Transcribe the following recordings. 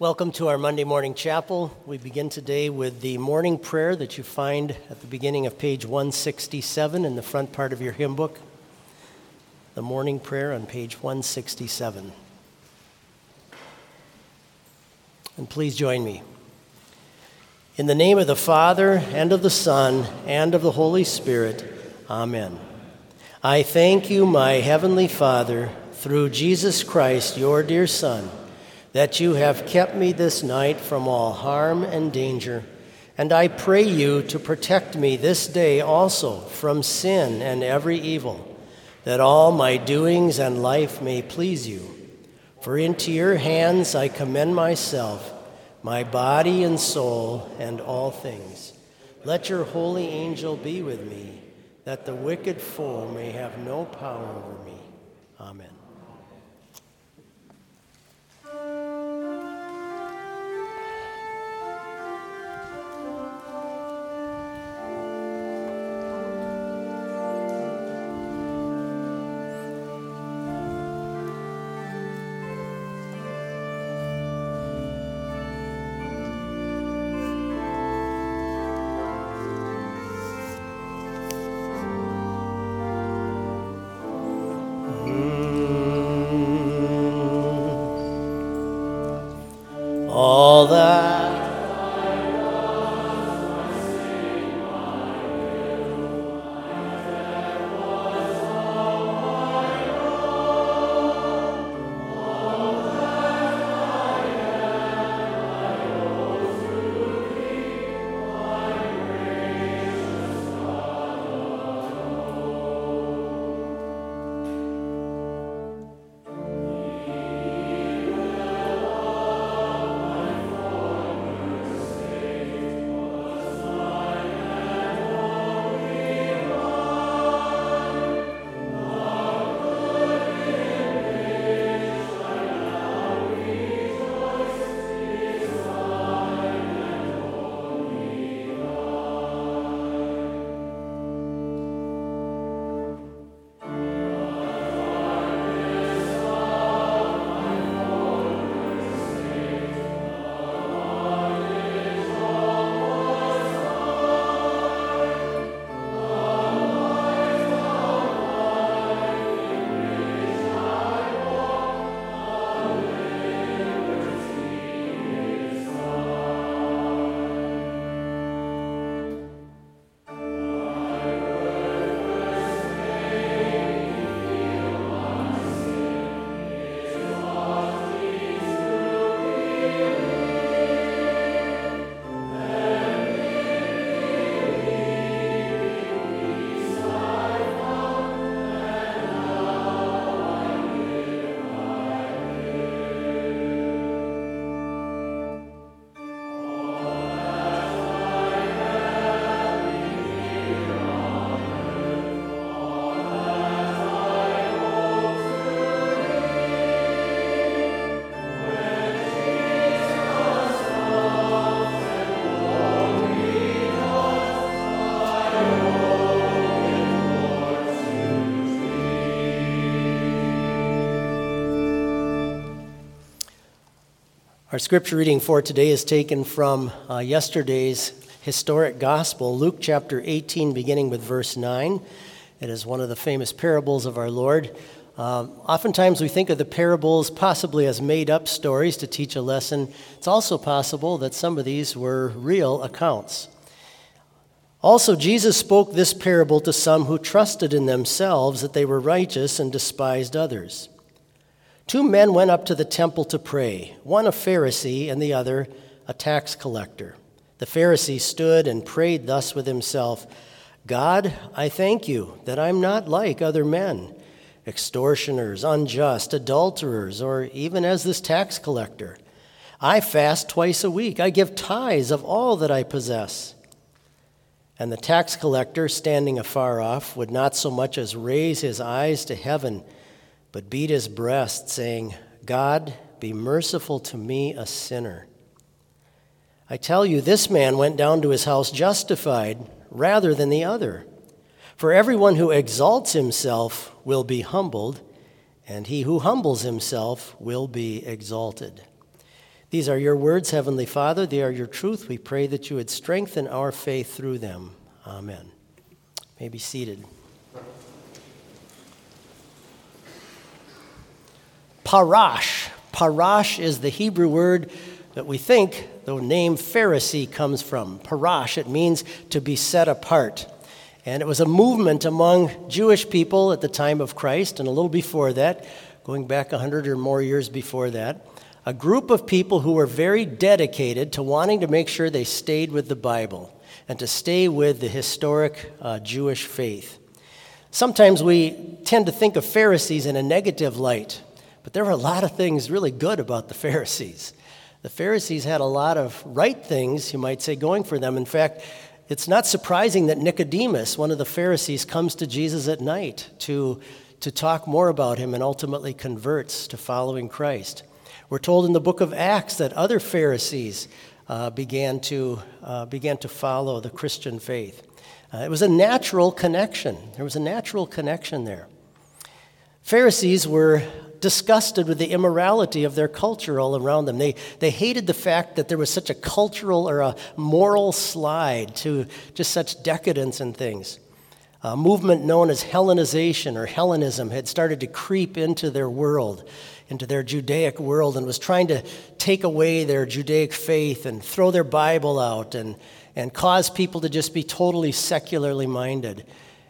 Welcome to our Monday morning chapel. We begin today with the morning prayer that you find at the beginning of page 167 in the front part of your hymn book. The morning prayer on page 167. And please join me. In the name of the Father, and of the Son, and of the Holy Spirit, Amen. I thank you, my heavenly Father, through Jesus Christ, your dear Son, that you have kept me this night from all harm and danger, and I pray you to protect me this day also from sin and every evil, that all my doings and life may please you. For into your hands I commend myself, my body and soul, and all things. Let your holy angel be with me, that the wicked foe may have no power over me. Amen. All that Our scripture reading for today is taken from yesterday's historic gospel, Luke chapter 18, beginning with verse 9. It is one of the famous parables of our Lord. Oftentimes we think of the parables possibly as made-up stories to teach a lesson. It's also possible that some of these were real accounts. Also, Jesus spoke this parable to some who trusted in themselves that they were righteous and despised others. 2 men went up to the temple to pray, one a Pharisee and the other a tax collector. The Pharisee stood and prayed thus with himself, God, I thank you that I'm not like other men, extortioners, unjust, adulterers, or even as this tax collector. I fast twice a week. I give tithes of all that I possess. And the tax collector, standing afar off, would not so much as raise his eyes to heaven, but beat his breast, saying, God, be merciful to me, a sinner. I tell you, this man went down to his house justified rather than the other. For everyone who exalts himself will be humbled, and he who humbles himself will be exalted. These are your words, Heavenly Father. They are your truth. We pray that you would strengthen our faith through them. Amen. You may be seated. Parash. Parash is the Hebrew word that we think the name Pharisee comes from. Parash, it means to be set apart. And it was a movement among Jewish people at the time of Christ and a little before that, going back 100 or more years before that. A group of people who were very dedicated to wanting to make sure they stayed with the Bible and to stay with the historic Jewish faith. Sometimes we tend to think of Pharisees in a negative light, but there were a lot of things really good about the Pharisees. The Pharisees had a lot of right things, you might say, going for them. In fact, it's not surprising that Nicodemus, one of the Pharisees, comes to Jesus at night to talk more about him and ultimately converts to following Christ. We're told in the book of Acts that other Pharisees began to follow the Christian faith. It was a natural connection. There was a natural connection there. Pharisees were disgusted with the immorality of their culture all around them. They hated the fact that there was such a cultural or a moral slide to just such decadence and things. A movement known as Hellenization or Hellenism had started to creep into their world, into their Judaic world, and was trying to take away their Judaic faith and throw their Bible out and cause people to just be totally secularly minded.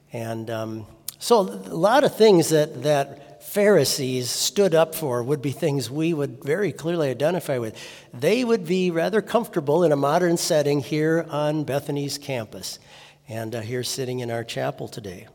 And so a lot of things that Pharisees stood up for would be things we would very clearly identify with. They would be rather comfortable in a modern setting here on Bethany's campus and here sitting in our chapel today.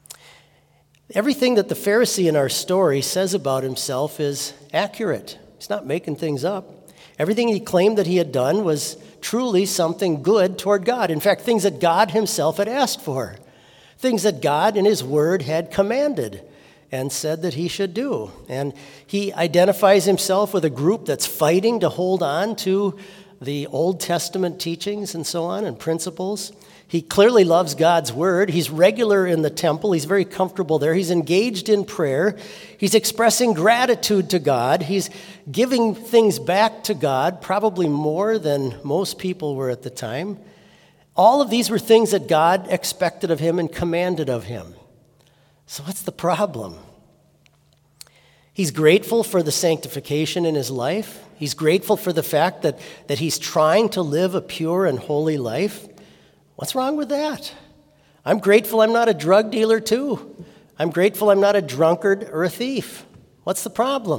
Everything that the Pharisee in our story says about himself is accurate. He's not making things up. Everything he claimed that he had done was truly something good toward God. In fact, things that God himself had asked for. Things that God in his word had commanded and said that he should do. And he identifies himself with a group that's fighting to hold on to the Old Testament teachings and so on and principles. He clearly loves God's word. He's regular in the temple. He's very comfortable there. He's engaged in prayer. He's expressing gratitude to God. He's giving things back to God, probably more than most people were at the time. All of these were things that God expected of him and commanded of him. So what's the problem? He's grateful for the sanctification in his life. He's grateful for the fact that he's trying to live a pure and holy life. What's wrong with that? I'm grateful I'm not a drug dealer too. I'm grateful I'm not a drunkard or a thief. What's the problem?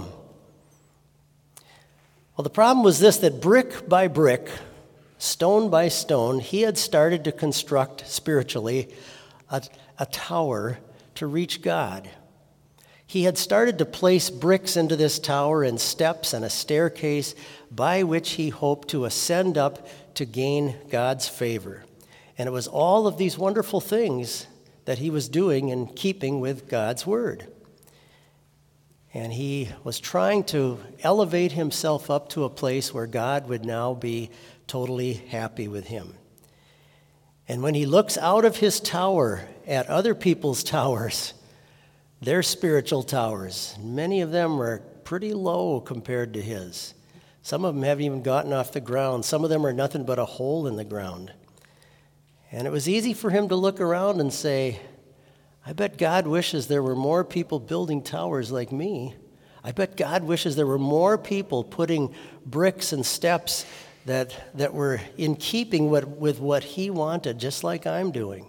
Well, the problem was this, that brick by brick, stone by stone, he had started to construct spiritually a tower to reach God. He had started to place bricks into this tower and steps and a staircase by which he hoped to ascend up to gain God's favor. And it was all of these wonderful things that he was doing in keeping with God's word. And he was trying to elevate himself up to a place where God would now be totally happy with him. And when he looks out of his tower at other people's towers, their spiritual towers, many of them are pretty low compared to his. Some of them haven't even gotten off the ground. Some of them are nothing but a hole in the ground. And it was easy for him to look around and say, I bet God wishes there were more people building towers like me. I bet God wishes there were more people putting bricks and steps that were in keeping with what he wanted, just like I'm doing.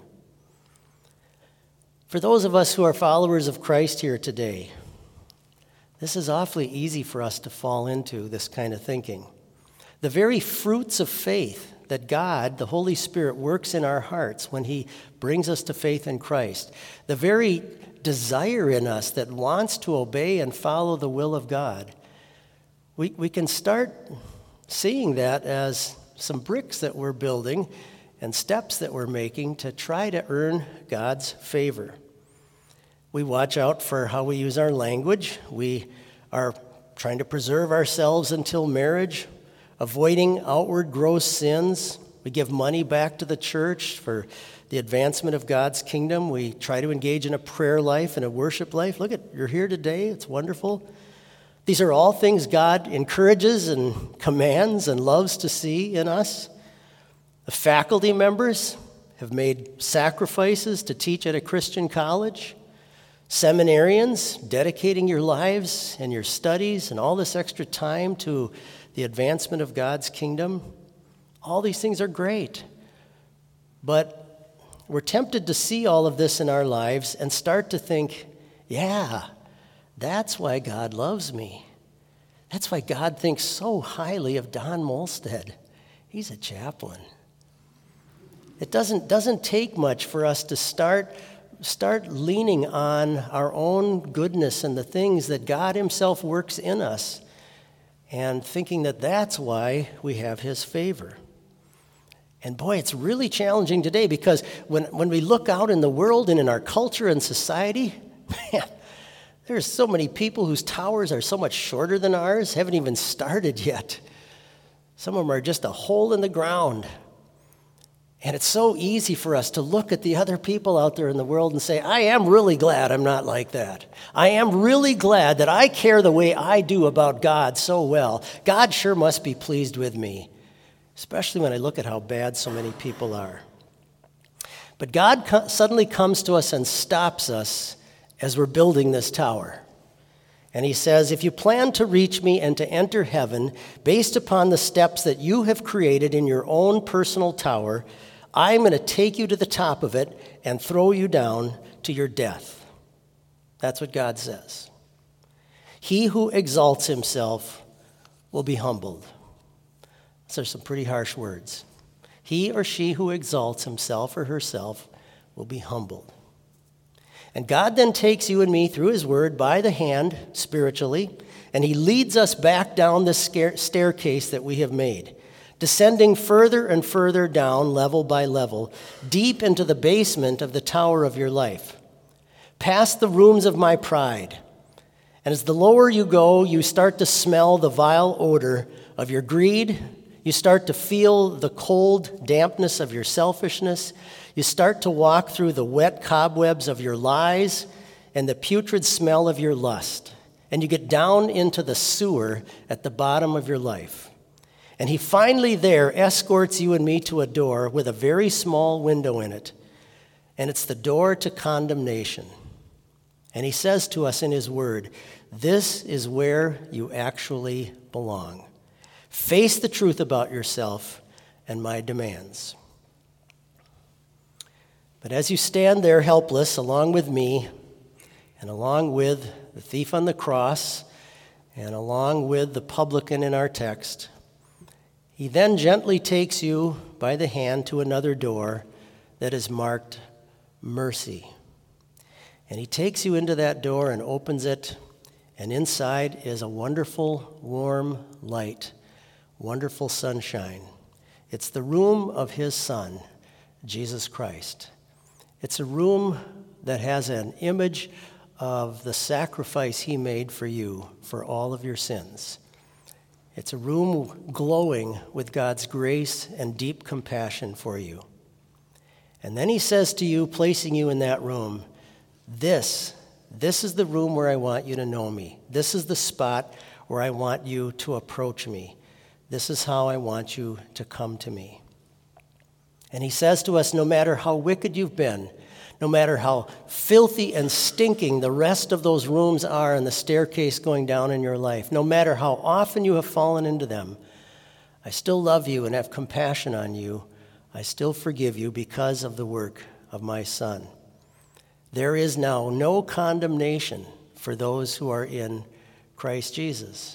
For those of us who are followers of Christ here today, this is awfully easy for us to fall into this kind of thinking. The very fruits of faith that God, the Holy Spirit, works in our hearts when he brings us to faith in Christ, the very desire in us that wants to obey and follow the will of God, we can start seeing that as some bricks that we're building and steps that we're making to try to earn God's favor. We watch out for how we use our language. We are trying to preserve ourselves until marriage, avoiding outward gross sins. We give money back to the church for the advancement of God's kingdom. We try to engage in a prayer life and a worship life. Look, you're here today. It's wonderful. These are all things God encourages and commands and loves to see in us. The faculty members have made sacrifices to teach at a Christian college. Seminarians, dedicating your lives and your studies and all this extra time to the advancement of God's kingdom. All these things are great. But we're tempted to see all of this in our lives and start to think, yeah, that's why God loves me. That's why God thinks so highly of Don Molstead. He's a chaplain. It doesn't take much for us to start leaning on our own goodness and the things that God himself works in us and thinking that that's why we have his favor. And boy, it's really challenging today because when we look out in the world and in our culture and society, man, there's so many people whose towers are so much shorter than ours, haven't even started yet. Some of them are just a hole in the ground. And it's so easy for us to look at the other people out there in the world and say, I am really glad I'm not like that. I am really glad that I care the way I do about God so well. God sure must be pleased with me, especially when I look at how bad so many people are. But God suddenly comes to us and stops us as we're building this tower. And he says, if you plan to reach me and to enter heaven based upon the steps that you have created in your own personal tower, I'm going to take you to the top of it and throw you down to your death. That's what God says. He who exalts himself will be humbled. Those are some pretty harsh words. He or she who exalts himself or herself will be humbled. And God then takes you and me through his word by the hand spiritually, and he leads us back down the staircase that we have made, descending further and further down, level by level, deep into the basement of the tower of your life, past the rooms of my pride. And as the lower you go, you start to smell the vile odor of your greed. You start to feel the cold dampness of your selfishness. You start to walk through the wet cobwebs of your lies and the putrid smell of your lust. And you get down into the sewer at the bottom of your life. And he finally there escorts you and me to a door with a very small window in it. And it's the door to condemnation. And he says to us in his word, this is where you actually belong. Face the truth about yourself and my demands. But as you stand there helpless along with me and along with the thief on the cross and along with the publican in our text, he then gently takes you by the hand to another door that is marked mercy. And he takes you into that door and opens it, and inside is a wonderful, warm light, wonderful sunshine. It's the room of his Son, Jesus Christ. It's a room that has an image of the sacrifice he made for you for all of your sins. It's a room glowing with God's grace and deep compassion for you. And then he says to you, placing you in that room, this is the room where I want you to know me. This is the spot where I want you to approach me. This is how I want you to come to me. And he says to us, no matter how wicked you've been, no matter how filthy and stinking the rest of those rooms are and the staircase going down in your life, no matter how often you have fallen into them, I still love you and have compassion on you. I still forgive you because of the work of my Son. There is now no condemnation for those who are in Christ Jesus.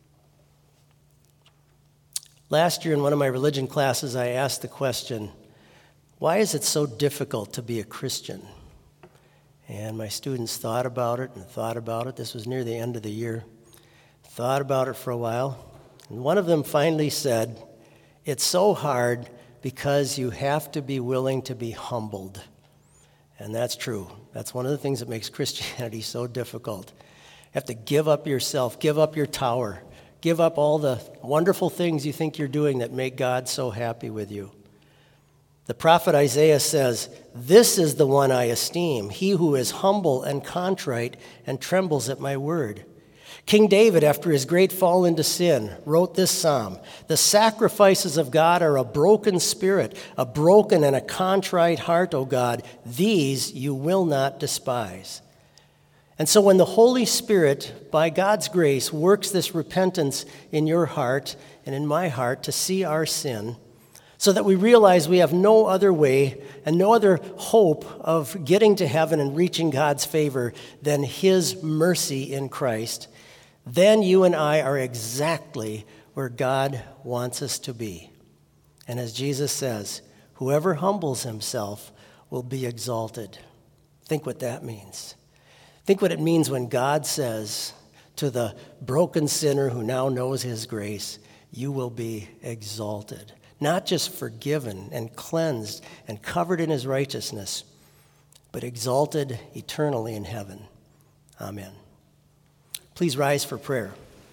Last year in one of my religion classes, I asked the question, why is it so difficult to be a Christian? And my students thought about it and thought about it. This was near the end of the year. Thought about it for a while. And one of them finally said, it's so hard because you have to be willing to be humbled. And that's true. That's one of the things that makes Christianity so difficult. You have to give up yourself, give up your tower, give up all the wonderful things you think you're doing that make God so happy with you. The prophet Isaiah says, this is the one I esteem, he who is humble and contrite and trembles at my word. King David, after his great fall into sin, wrote this psalm: "The sacrifices of God are a broken spirit, a broken and a contrite heart, O God. These you will not despise." And so when the Holy Spirit, by God's grace, works this repentance in your heart and in my heart to see our sin, so that we realize we have no other way and no other hope of getting to heaven and reaching God's favor than His mercy in Christ, then you and I are exactly where God wants us to be. And as Jesus says, whoever humbles himself will be exalted. Think what that means. Think what it means when God says to the broken sinner who now knows His grace, you will be exalted. Not just forgiven and cleansed and covered in His righteousness, but exalted eternally in heaven. Amen. Please rise for prayer.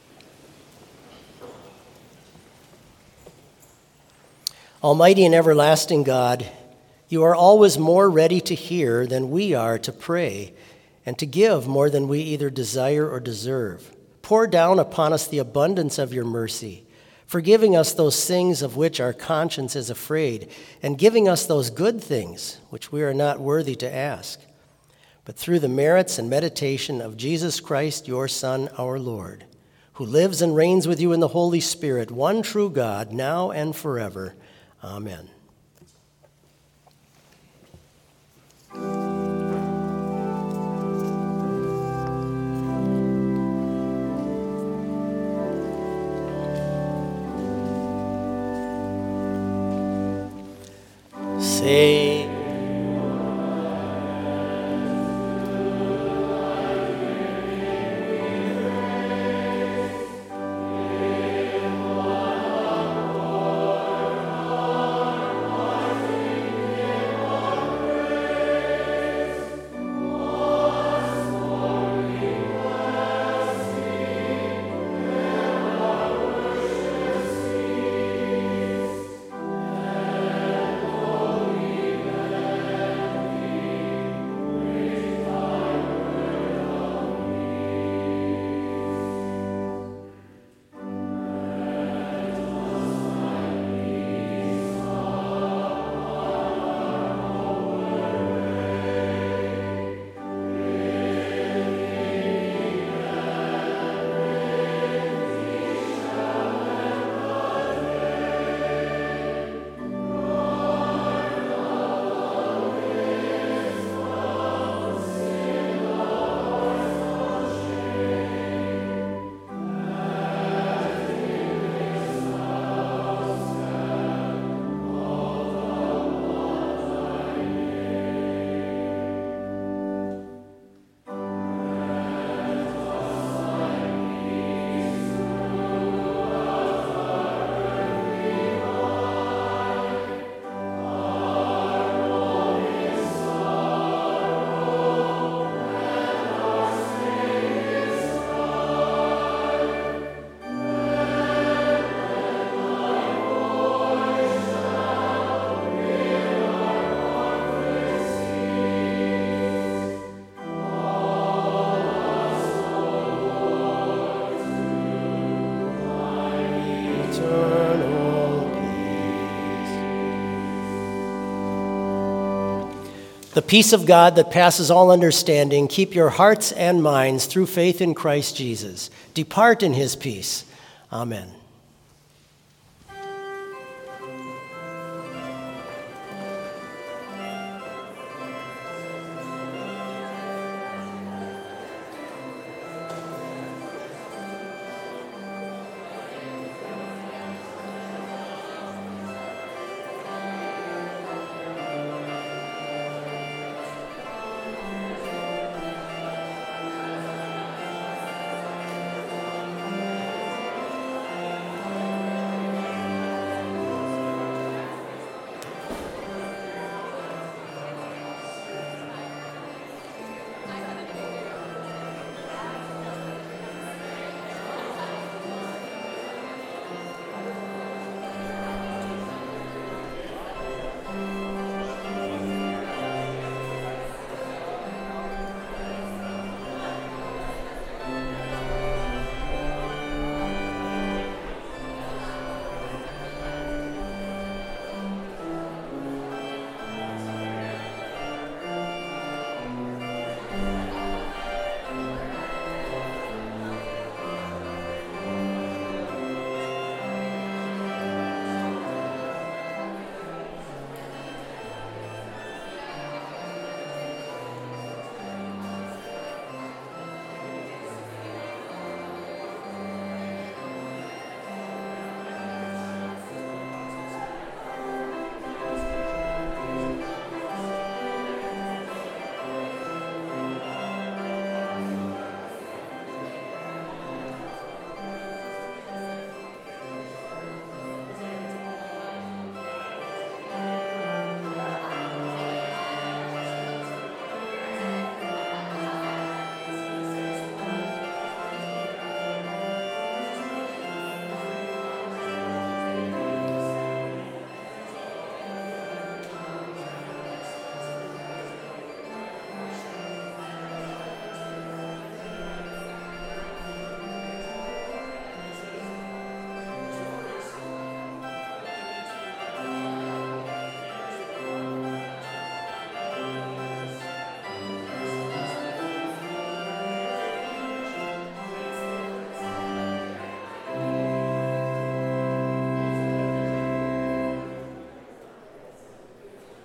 Almighty and everlasting God, you are always more ready to hear than we are to pray, and to give more than we either desire or deserve. Pour down upon us the abundance of your mercy, forgiving us those things of which our conscience is afraid, and giving us those good things which we are not worthy to ask. But through the merits and meditation of Jesus Christ, your Son, our Lord, who lives and reigns with you in the Holy Spirit, one true God, now and forever. Amen. Say, the peace of God that passes all understanding, keep your hearts and minds through faith in Christ Jesus. Depart in His peace. Amen.